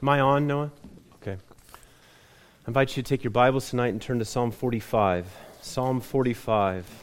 Am I on, Noah? Okay. I invite you to take your Bibles tonight and turn to Psalm 45. Psalm 45.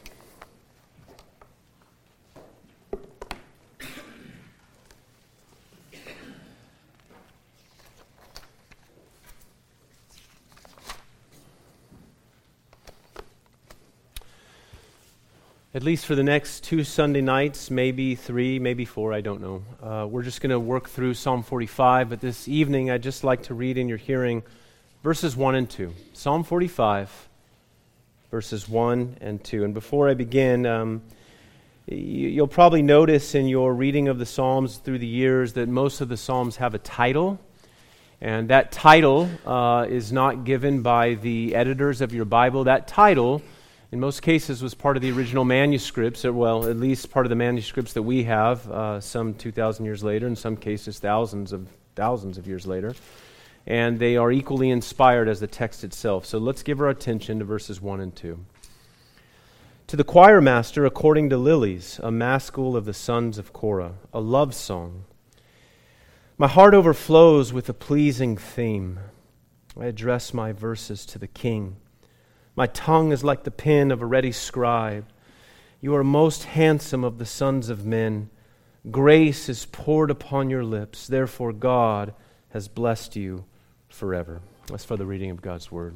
At least for the next 2 Sunday nights, maybe 3, maybe 4, I don't know. We're just going to work through Psalm 45, but this evening I'd just like to read in your hearing verses 1 and 2. Psalm 45, verses 1 and 2. And before I begin, you'll probably notice in your reading of the Psalms through the years that most of the Psalms have a title. And that title is not given by the editors of your Bible. That title, in most cases, was part of the original manuscripts, well, at least part of the manuscripts that we have, some 2,000 years later, in some cases thousands of years later. And they are equally inspired as the text itself. So let's give our attention to verses 1 and 2. To the choir master, according to lilies, a maskil of the sons of Korah, a love song. My heart overflows with a pleasing theme. I address my verses to the King. My tongue is like the pen of a ready scribe. You are most handsome of the sons of men. Grace is poured upon your lips. Therefore God has blessed you forever. That's for the reading of God's Word.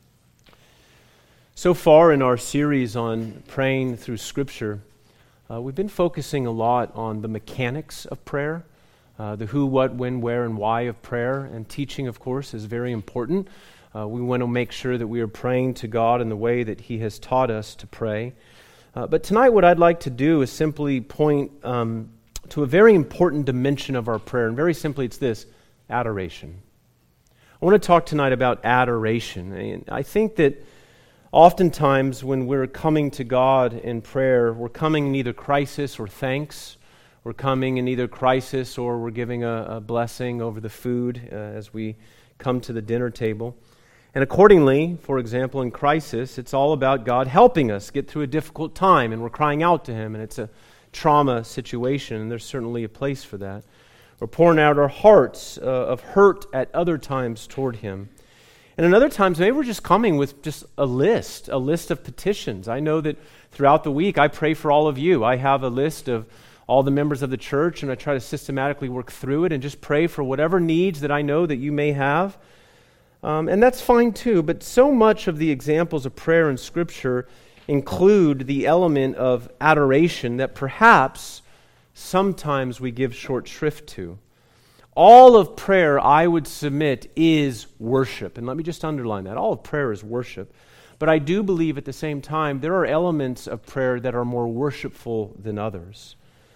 So far in our series on praying through Scripture, we've been focusing a lot on the mechanics of prayer, the who, what, when, where, and why of prayer. And teaching, of course, is very important. We want to make sure that we are praying to God in the way that He has taught us to pray. But tonight what I'd like to do is simply point to a very important dimension of our prayer. And very simply it's this, adoration. I want to talk tonight about adoration. And I think that oftentimes when we're coming to God in prayer, we're coming in either crisis or thanks. We're coming in either crisis or we're giving a blessing over the food as we come to the dinner table. And accordingly, for example, in crisis, it's all about God helping us get through a difficult time, and we're crying out to Him, and it's a trauma situation, and there's certainly a place for that. We're pouring out our hearts of hurt at other times toward Him. And in other times, maybe we're just coming with just a list of petitions. I know that throughout the week, I pray for all of you. I have a list of all the members of the church, and I try to systematically work through it and just pray for whatever needs that I know that you may have. And that's fine too, but so much of the examples of prayer in Scripture include the element of adoration that perhaps sometimes we give short shrift to. All of prayer, I would submit, is worship. And let me just underline that. All of prayer is worship. But I do believe at the same time there are elements of prayer that are more worshipful than others.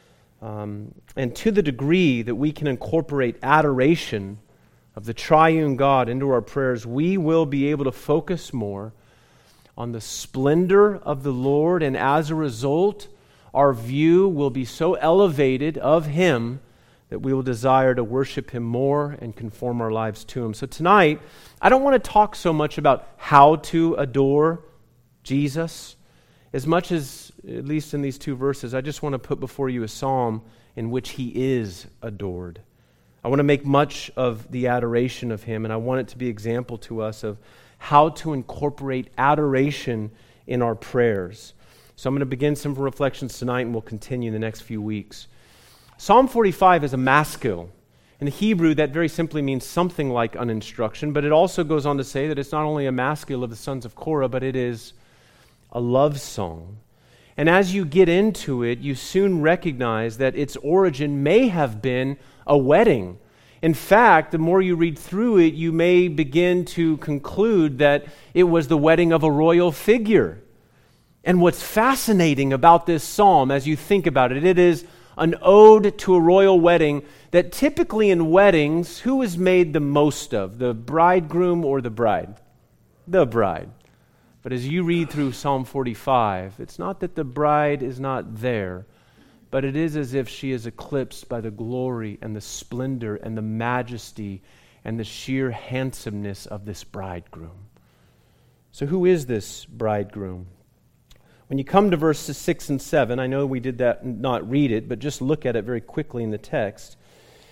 And to the degree that we can incorporate adoration of the triune God into our prayers, we will be able to focus more on the splendor of the Lord, and as a result, our view will be so elevated of Him that we will desire to worship Him more and conform our lives to Him. So tonight, I don't want to talk so much about how to adore Jesus, as much as, at least in these 2 verses, I just want to put before you a psalm in which He is adored. I want to make much of the adoration of Him, and I want it to be an example to us of how to incorporate adoration in our prayers. So I'm going to begin some reflections tonight, and we'll continue in the next few weeks. Psalm 45 is a maskil. In the Hebrew, that very simply means something like an instruction, but it also goes on to say that it's not only a maskil of the sons of Korah, but it is a love song. And as you get into it, you soon recognize that its origin may have been a wedding. In fact, the more you read through it, you may begin to conclude that it was the wedding of a royal figure. And what's fascinating about this psalm, as you think about it, it is an ode to a royal wedding that typically in weddings, who is made the most of? The bridegroom or the bride? The bride. But as you read through Psalm 45, it's not that the bride is not there, but it is as if she is eclipsed by the glory and the splendor and the majesty and the sheer handsomeness of this bridegroom. So who is this bridegroom? When you come to verses 6 and 7, I know we did that, not read it, but just look at it very quickly in the text.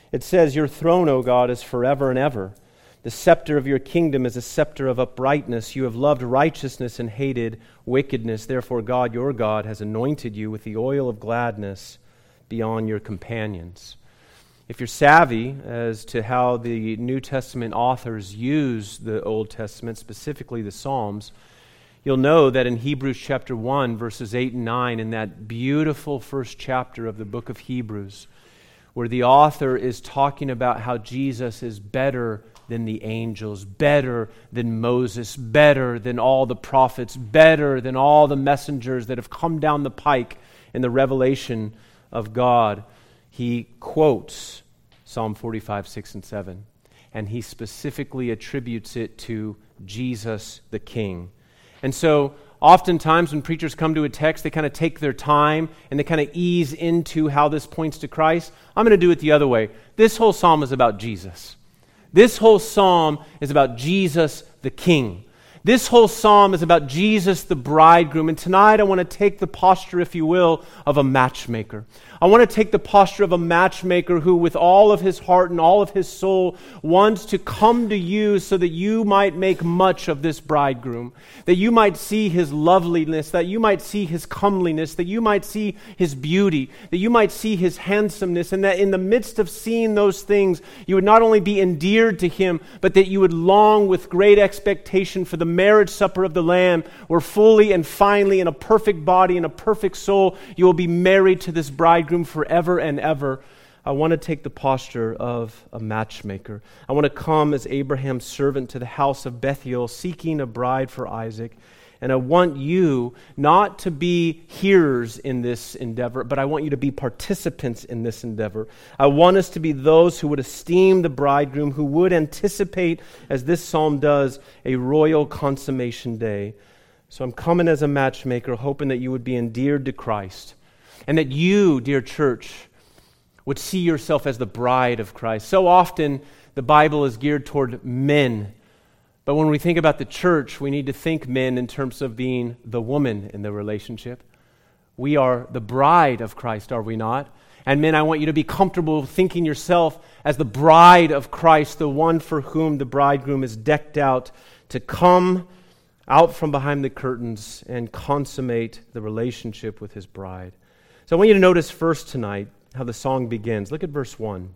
It says, "Your throne, O God, is forever and ever. The scepter of your kingdom is a scepter of uprightness. You have loved righteousness and hated wickedness. Therefore, God, your God, has anointed you with the oil of gladness beyond your companions." If you're savvy as to how the New Testament authors use the Old Testament, specifically the Psalms, you'll know that in Hebrews chapter 1, verses 8 and 9, in that beautiful first chapter of the book of Hebrews, where the author is talking about how Jesus is better than the angels, better than Moses, better than all the prophets, better than all the messengers that have come down the pike in the revelation of God. He quotes Psalm 45, 6, and 7, and he specifically attributes it to Jesus the King. And so oftentimes when preachers come to a text, they kind of take their time and they kind of ease into how this points to Christ. I'm going to do it the other way. This whole psalm is about Jesus. This whole psalm is about Jesus the King. This whole psalm is about Jesus the bridegroom. And tonight I want to take the posture, if you will, of a matchmaker. I want to take the posture of a matchmaker who, with all of his heart and all of his soul, wants to come to you so that you might make much of this bridegroom, that you might see his loveliness, that you might see his comeliness, that you might see his beauty, that you might see his handsomeness, and that in the midst of seeing those things, you would not only be endeared to him, but that you would long with great expectation for the marriage supper of the Lamb, where fully and finally, in a perfect body and a perfect soul, you will be married to this bridegroom forever and ever. I want to take the posture of a matchmaker. I want to come as Abraham's servant to the house of Bethuel, seeking a bride for Isaac. And I want you not to be hearers in this endeavor, but I want you to be participants in this endeavor. I want us to be those who would esteem the bridegroom, who would anticipate, as this psalm does, a royal consummation day. So I'm coming as a matchmaker, hoping that you would be endeared to Christ, and that you, dear church, would see yourself as the bride of Christ. So often the Bible is geared toward men. But when we think about the church, we need to think men in terms of being the woman in the relationship. We are the bride of Christ, are we not? And men, I want you to be comfortable thinking yourself as the bride of Christ, the one for whom the bridegroom is decked out to come out from behind the curtains and consummate the relationship with his bride. So I want you to notice first tonight how the song begins. Look at verse 1.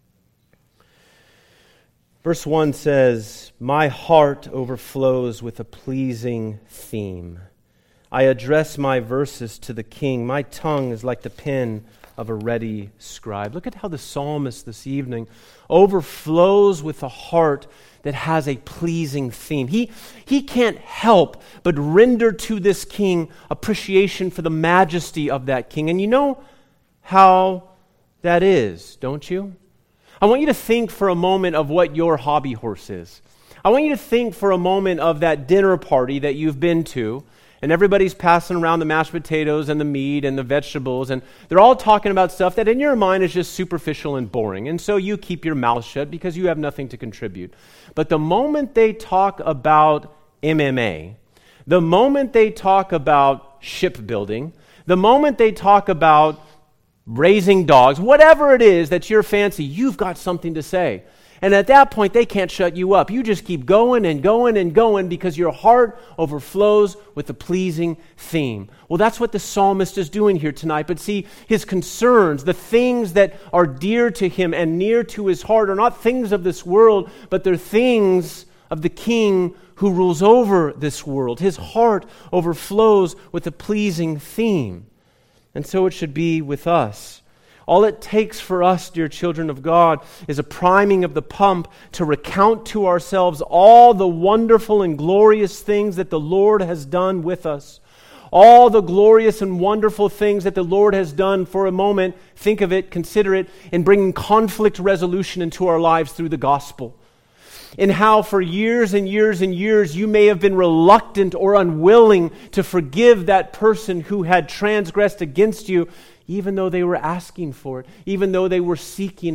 Verse 1 says, "My heart overflows with a pleasing theme. I address my verses to the King. My tongue is like the pen of a ready scribe." Look at how the psalmist this evening overflows with a heart that has a pleasing theme. He can't help but render to this king appreciation for the majesty of that king. And you know how that is, don't you? I want you to think for a moment of what your hobby horse is. I want you to think for a moment of that dinner party that you've been to, and everybody's passing around the mashed potatoes and the meat and the vegetables, and they're all talking about stuff that in your mind is just superficial and boring. And so you keep your mouth shut because you have nothing to contribute. But the moment they talk about MMA, the moment they talk about shipbuilding, the moment they talk about raising dogs, whatever it is that's your fancy, you've got something to say. And at that point, they can't shut you up. You just keep going and going and going because your heart overflows with a pleasing theme. Well, that's what the psalmist is doing here tonight. But see, his concerns, the things that are dear to him and near to his heart are not things of this world, but they're things of the King who rules over this world. His heart overflows with a pleasing theme. And so it should be with us. All it takes for us, dear children of God, is a priming of the pump to recount to ourselves all the wonderful and glorious things that the Lord has done with us. All the glorious and wonderful things that the Lord has done for a moment, think of it, consider it, in bringing conflict resolution into our lives through the gospel. In how for years and years and years you may have been reluctant or unwilling to forgive that person who had transgressed against you, even though they were asking for it, even though they were seeking it.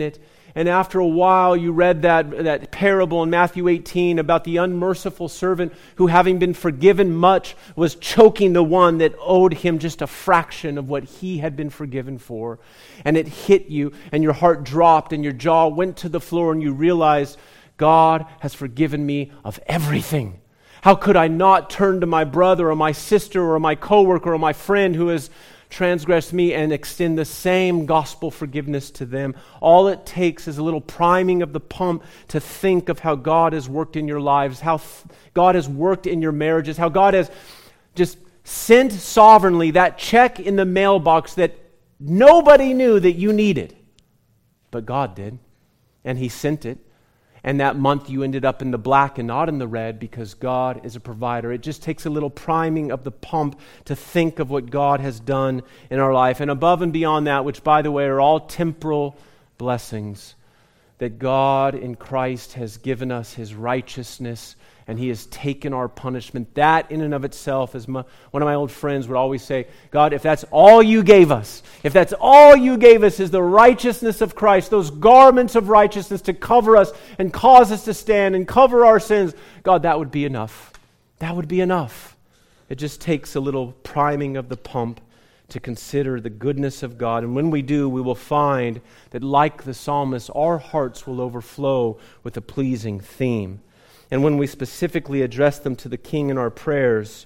And after a while, you read that parable in Matthew 18 about the unmerciful servant who, having been forgiven much, was choking the one that owed him just a fraction of what he had been forgiven for. And it hit you, and your heart dropped, and your jaw went to the floor, and you realized, God has forgiven me of everything. How could I not turn to my brother or my sister or my coworker or my friend who has transgressed me and extend the same gospel forgiveness to them? All it takes is a little priming of the pump to think of how God has worked in your lives, how God has worked in your marriages, how God has just sent sovereignly that check in the mailbox that nobody knew that you needed. But God did, and He sent it. And that month you ended up in the black and not in the red because God is a provider. It just takes a little priming of the pump to think of what God has done in our life. And above and beyond that, which by the way are all temporal blessings, that God in Christ has given us His righteousness and He has taken our punishment. That in and of itself, as one of my old friends would always say, God, if that's all you gave us, if that's all you gave us is the righteousness of Christ, those garments of righteousness to cover us and cause us to stand and cover our sins, God, that would be enough. That would be enough. It just takes a little priming of the pump to consider the goodness of God. And when we do, we will find that like the psalmist, our hearts will overflow with a pleasing theme. And when we specifically address them to the King in our prayers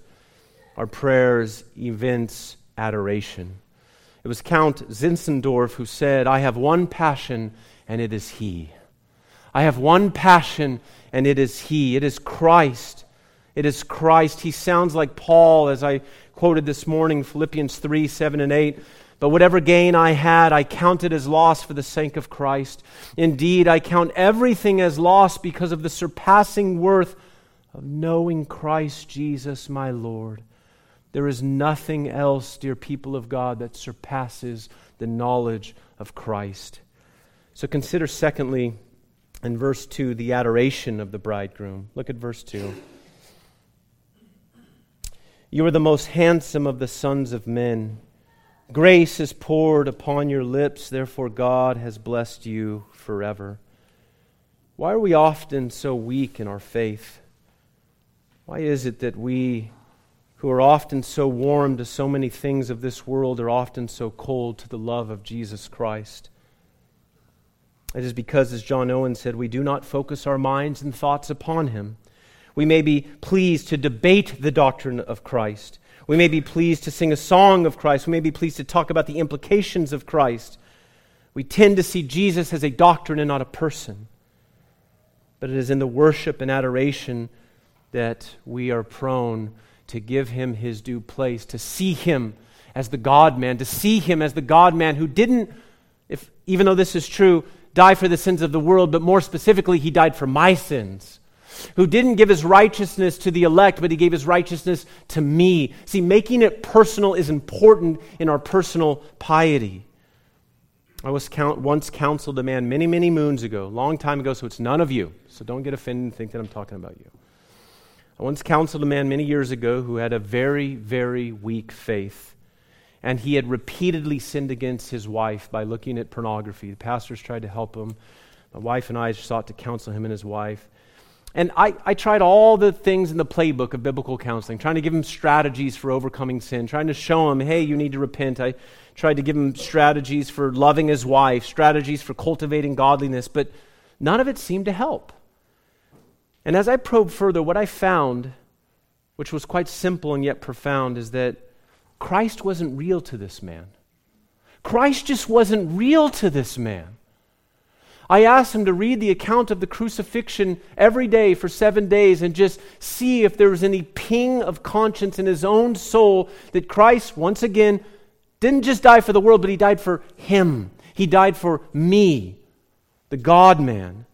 evince adoration. It was Count Zinzendorf who said, I have one passion, and it is He. I have one passion, and it is He. It is Christ. It is Christ. He sounds like Paul, as I quoted this morning, Philippians 3, 7, and 8. But whatever gain I had, I counted as loss for the sake of Christ. Indeed, I count everything as loss because of the surpassing worth of knowing Christ Jesus my Lord. There is nothing else, dear people of God, that surpasses the knowledge of Christ. So consider secondly, in verse 2, the adoration of the bridegroom. Look at verse 2. You are the most handsome of the sons of men. Grace is poured upon your lips, therefore God has blessed you forever. Why are we often so weak in our faith? Why is it that we, who are often so warm to so many things of this world, are often so cold to the love of Jesus Christ? It is because, as John Owen said, we do not focus our minds and thoughts upon Him. We may be pleased to debate the doctrine of Christ. We may be pleased to sing a song of Christ. We may be pleased to talk about the implications of Christ. We tend to see Jesus as a doctrine and not a person. But it is in the worship and adoration that we are prone to give Him His due place, to see Him as the God-man, to see Him as the God-man who didn't, even though this is true, die for the sins of the world, but more specifically, He died for my sins. Who didn't give His righteousness to the elect, but He gave His righteousness to me. See, making it personal is important in our personal piety. I once counseled a man many, many moons ago, a long time ago, so it's none of you. So don't get offended and think that I'm talking about you. I once counseled a man many years ago who had a very, very weak faith. And he had repeatedly sinned against his wife by looking at pornography. The pastors tried to help him. My wife and I sought to counsel him and his wife. And I tried all the things in the playbook of biblical counseling, trying to give him strategies for overcoming sin, trying to show him, hey, you need to repent. I tried to give him strategies for loving his wife, strategies for cultivating godliness, but none of it seemed to help. And as I probed further, what I found, which was quite simple and yet profound, is that Christ wasn't real to this man. Christ just wasn't real to this man. I asked him to read the account of the crucifixion every day for 7 days and just see if there was any ping of conscience in his own soul that Christ, once again, didn't just die for the world, but He died for him. He died for me, the God-man.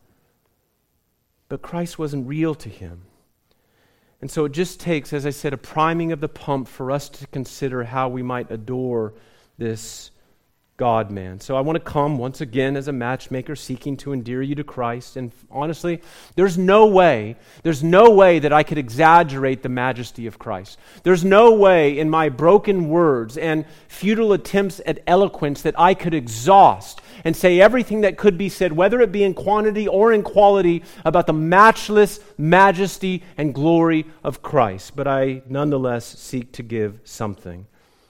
But Christ wasn't real to him. And so it just takes, as I said, a priming of the pump for us to consider how we might adore this God-man. So I want to come once again as a matchmaker seeking to endear you to Christ. And honestly, there's no way that I could exaggerate the majesty of Christ. There's no way in my broken words and futile attempts at eloquence that I could exhaust and say everything that could be said, whether it be in quantity or in quality, about the matchless majesty and glory of Christ. But I nonetheless seek to give something.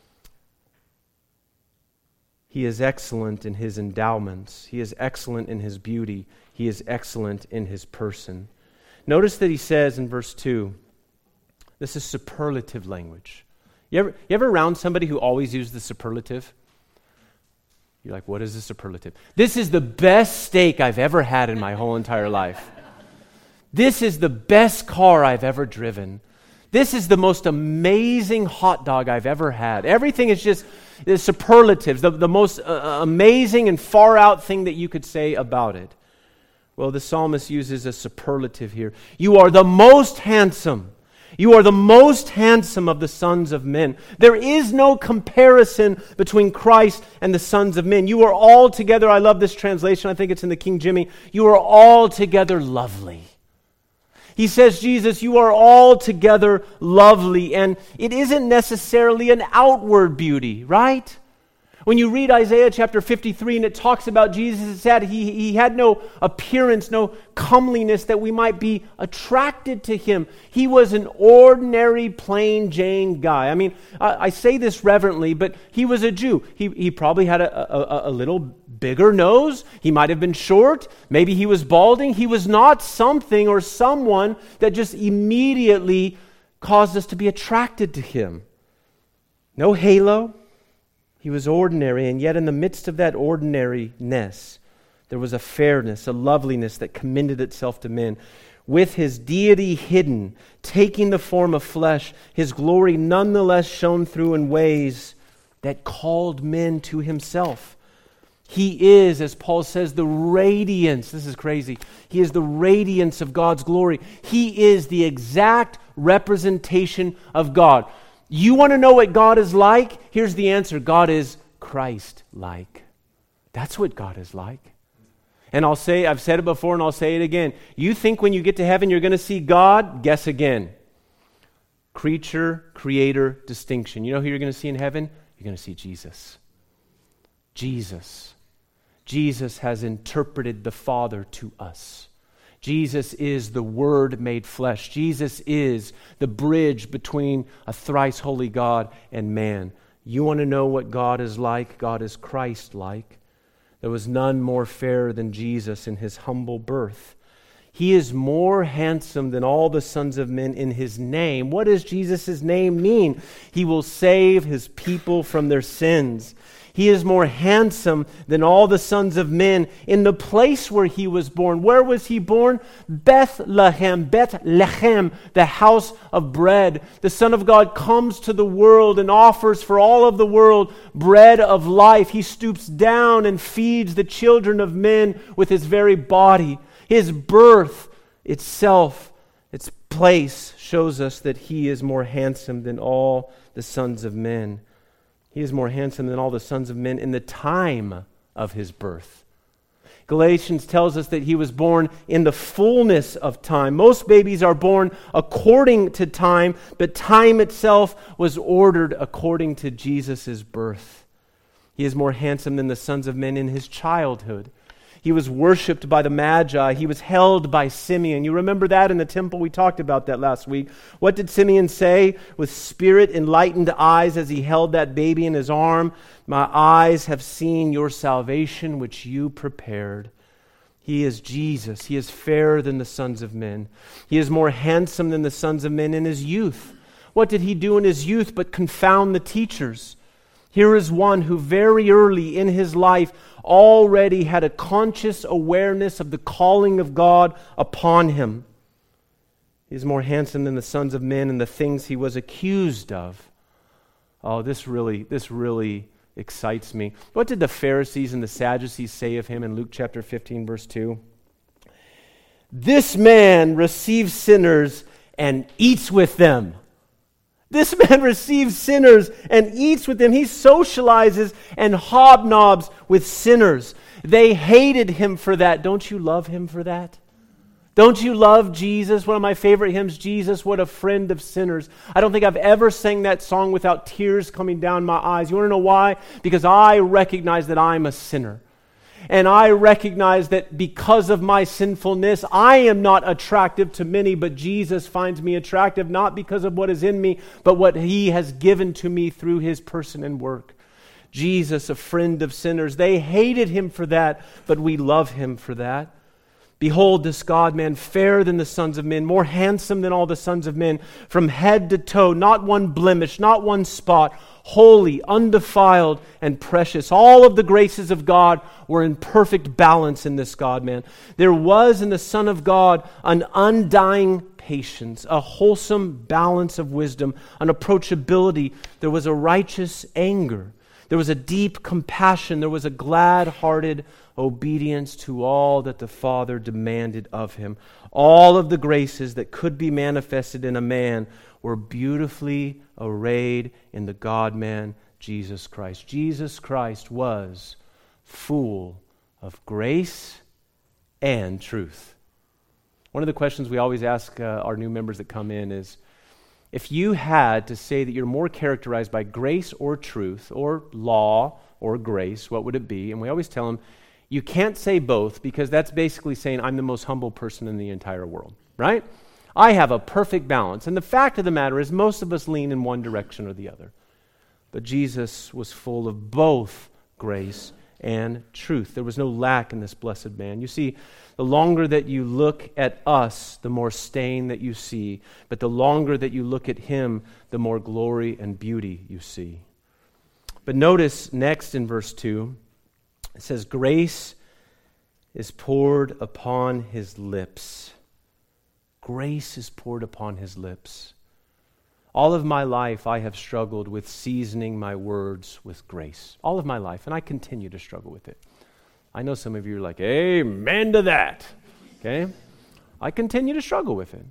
He is excellent in His endowments. He is excellent in His beauty. He is excellent in His person. Notice that he says in verse 2, this is superlative language. You ever around somebody who always uses the superlative? You're like, what is the superlative? This is the best steak I've ever had in my whole entire life. This is the best car I've ever driven. This is the most amazing hot dog I've ever had. Everything is just the superlatives, the most amazing and far out thing that you could say about it. Well, the psalmist uses a superlative here. You are the most handsome. You are the most handsome of the sons of men. There is no comparison between Christ and the sons of men. You are all together, I love this translation, I think it's in the King Jimmy, you are all together lovely. He says, Jesus, you are altogether lovely, and it isn't necessarily an outward beauty, right? When you read Isaiah chapter 53 and it talks about Jesus, it said he had no appearance, no comeliness that we might be attracted to him. He was an ordinary, plain Jane guy. I mean, I say this reverently, but he was a Jew. He probably had a little bigger nose. He might have been short. Maybe he was balding. He was not something or someone that just immediately caused us to be attracted to him. No halo. He was ordinary, and yet in the midst of that ordinariness, there was a fairness, a loveliness that commended itself to men. With his deity hidden, taking the form of flesh, his glory nonetheless shone through in ways that called men to himself. He is, as Paul says, the radiance. This is crazy. He is the radiance of God's glory. He is the exact representation of God. You want to know what God is like? Here's the answer. God is Christ-like. That's what God is like. And I've said it before and I'll say it again. You think when you get to heaven you're going to see God? Guess again. Creature, creator, distinction. You know who you're going to see in heaven? You're going to see Jesus. Jesus. Jesus has interpreted the Father to us. Jesus is the Word made flesh. Jesus is the bridge between a thrice holy God and man. You want to know what God is like? God is Christ-like. There was none more fair than Jesus in his humble birth. He is more handsome than all the sons of men in his name. What does Jesus' name mean? He will save his people from their sins. He is more handsome than all the sons of men in the place where he was born. Where was he born? Bethlehem, the house of bread. The Son of God comes to the world and offers for all of the world bread of life. He stoops down and feeds the children of men with his very body. His birth itself, its place, shows us that he is more handsome than all the sons of men. He is more handsome than all the sons of men in the time of his birth. Galatians tells us that he was born in the fullness of time. Most babies are born according to time, but time itself was ordered according to Jesus' birth. He is more handsome than the sons of men in his childhood. He was worshipped by the Magi. He was held by Simeon. You remember that in the temple? We talked about that last week. What did Simeon say with spirit-enlightened eyes as he held that baby in his arm? My eyes have seen your salvation, which you prepared. He is Jesus. He is fairer than the sons of men. He is more handsome than the sons of men in his youth. What did he do in his youth but confound the teachers? Here is one who very early in his life already had a conscious awareness of the calling of God upon him. He is more handsome than the sons of men in the things he was accused of. Oh, this really excites me. What did the Pharisees and the Sadducees say of him in Luke chapter 15, verse 2? This man receives sinners and eats with them. This man receives sinners and eats with them. He socializes and hobnobs with sinners. They hated him for that. Don't you love him for that? Don't you love Jesus? One of my favorite hymns, Jesus, what a friend of sinners. I don't think I've ever sang that song without tears coming down my eyes. You want to know why? Because I recognize that I'm a sinner. And I recognize that because of my sinfulness, I am not attractive to many, but Jesus finds me attractive, not because of what is in me, but what He has given to me through His person and work. Jesus, a friend of sinners. They hated Him for that, but we love Him for that. Behold, this God-man, fairer than the sons of men, more handsome than all the sons of men, from head to toe, not one blemish, not one spot, holy, undefiled, and precious. All of the graces of God were in perfect balance in this God-man. There was in the Son of God an undying patience, a wholesome balance of wisdom, an approachability. There was a righteous anger. There was a deep compassion. There was a glad-hearted obedience to all that the Father demanded of Him. All of the graces that could be manifested in a man were beautifully arrayed in the God-man, Jesus Christ. Jesus Christ was full of grace and truth. One of the questions we always ask our new members that come in is, if you had to say that you're more characterized by grace or truth, or law or grace, what would it be? And we always tell them, you can't say both, because that's basically saying I'm the most humble person in the entire world, right? I have a perfect balance. And the fact of the matter is most of us lean in one direction or the other. But Jesus was full of both grace and truth. There was no lack in this blessed man. You see, the longer that you look at us, the more stain that you see. But the longer that you look at Him, the more glory and beauty you see. But notice next in verse 2, it says, grace is poured upon His lips. Grace is poured upon His lips. All of my life I have struggled with seasoning my words with grace. All of my life, and I continue to struggle with it. I know some of you are like, amen to that. Okay? I continue to struggle with it.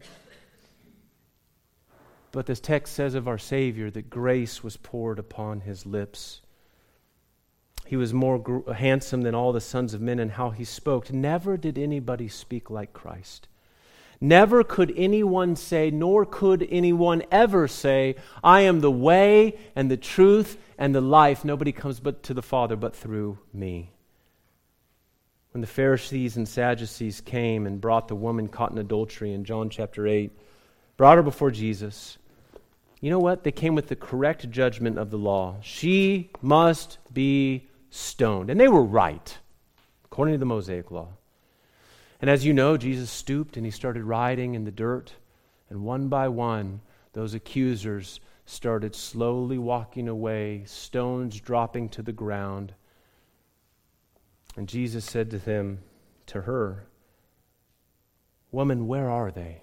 But this text says of our Savior that grace was poured upon His lips. He was more handsome than all the sons of men in how He spoke. Never did anybody speak like Christ. Never could anyone say, nor could anyone ever say, I am the way and the truth and the life. Nobody comes but to the Father but through me. When the Pharisees and Sadducees came and brought the woman caught in adultery in John chapter 8, brought her before Jesus, you know what? They came with the correct judgment of the law. She must be stoned. And they were right, according to the Mosaic law. And as you know, Jesus stooped and He started writing in the dirt. And one by one, those accusers started slowly walking away, stones dropping to the ground. And Jesus said to her, woman, where are they?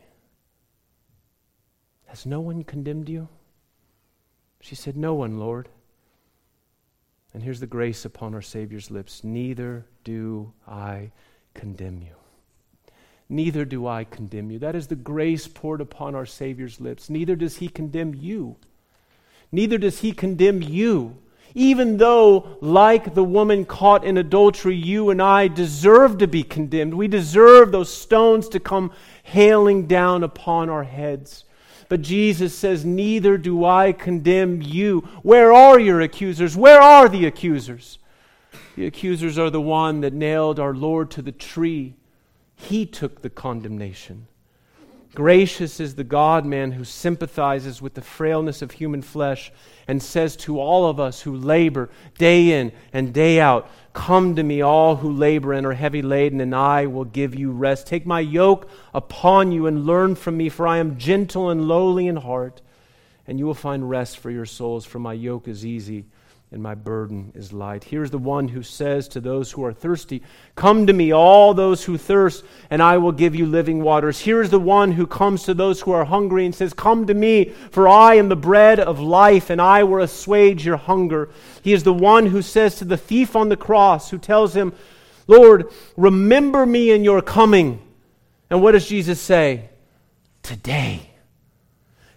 Has no one condemned you? She said, no one, Lord. And here's the grace upon our Savior's lips. Neither do I condemn you. Neither do I condemn you. That is the grace poured upon our Savior's lips. Neither does He condemn you. Neither does He condemn you. Even though, like the woman caught in adultery, you and I deserve to be condemned. We deserve those stones to come hailing down upon our heads. But Jesus says, neither do I condemn you. Where are your accusers? Where are the accusers? The accusers are the one that nailed our Lord to the tree. He took the condemnation. Gracious is the God-man who sympathizes with the frailness of human flesh and says to all of us who labor day in and day out, come to me, all who labor and are heavy laden, and I will give you rest. Take my yoke upon you and learn from me, for I am gentle and lowly in heart, and you will find rest for your souls, for my yoke is easy and my burden is light. Here's the one who says to those who are thirsty, come to me, all those who thirst, and I will give you living waters. Here's the one who comes to those who are hungry and says, come to me, for I am the bread of life, and I will assuage your hunger. He is the one who says to the thief on the cross, who tells him, Lord, remember me in your coming. And what does Jesus say? Today.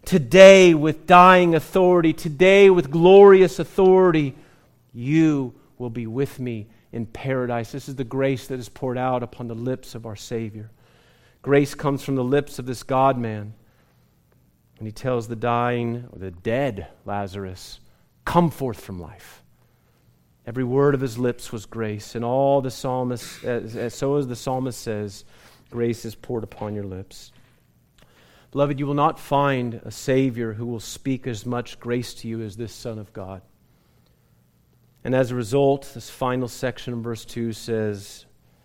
today with dying authority, today with glorious authority, you will be with me in paradise. This is the grace that is poured out upon the lips of our Savior. Grace comes from the lips of this God-man. And he tells the dying, or the dead Lazarus, come forth from life. Every word of his lips was grace. And all the psalmist, so as the psalmist says, grace is poured upon your lips. Beloved, you will not find a Savior who will speak as much grace to you as this Son of God. And as a result, this final section of verse 2 says,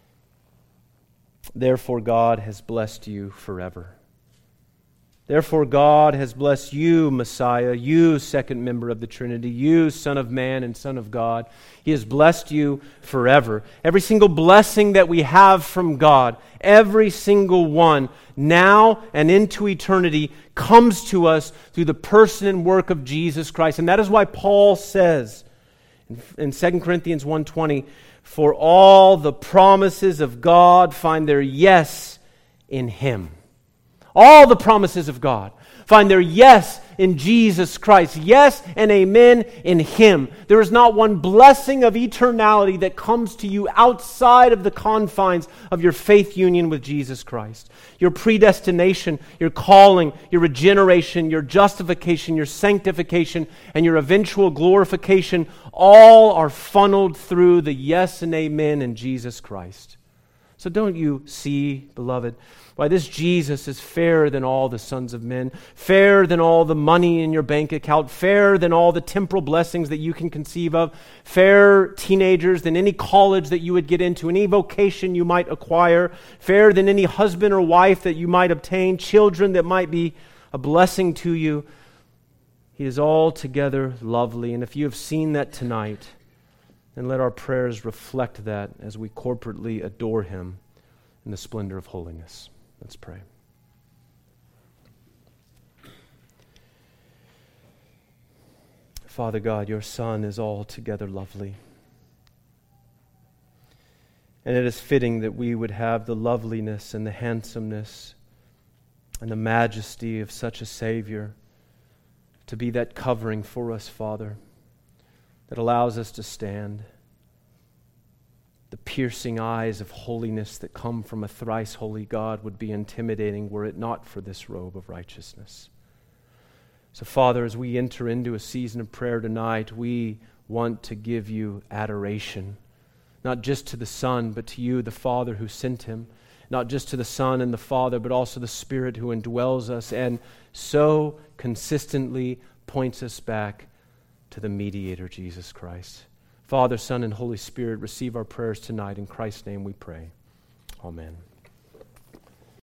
therefore God has blessed you forever. Therefore God has blessed you, Messiah, you second member of the Trinity, you Son of Man and Son of God. He has blessed you forever. Every single blessing that we have from God, every single one, now and into eternity, comes to us through the person and work of Jesus Christ. And that is why Paul says in 2 Corinthians 1:20, for all the promises of God find their yes in Him. All the promises of God find their yes in Jesus Christ. Yes and amen in Him. There is not one blessing of eternality that comes to you outside of the confines of your faith union with Jesus Christ. Your predestination, your calling, your regeneration, your justification, your sanctification, and your eventual glorification all are funneled through the yes and amen in Jesus Christ. So don't you see, beloved, why this Jesus is fairer than all the sons of men, fairer than all the money in your bank account, fairer than all the temporal blessings that you can conceive of, fairer teenagers than any college that you would get into, any vocation you might acquire, fairer than any husband or wife that you might obtain, children that might be a blessing to you. He is altogether lovely. And if you have seen that tonight, then let our prayers reflect that as we corporately adore Him in the splendor of holiness. Let's pray. Father God, your Son is altogether lovely. And it is fitting that we would have the loveliness and the handsomeness and the majesty of such a Savior to be that covering for us, Father, that allows us to stand. The piercing eyes of holiness that come from a thrice holy God would be intimidating were it not for this robe of righteousness. So, Father, as we enter into a season of prayer tonight, we want to give you adoration, not just to the Son, but to you, the Father who sent Him, not just to the Son and the Father, but also the Spirit who indwells us and so consistently points us back to the mediator, Jesus Christ. Father, Son, and Holy Spirit, receive our prayers tonight. In Christ's name we pray. Amen.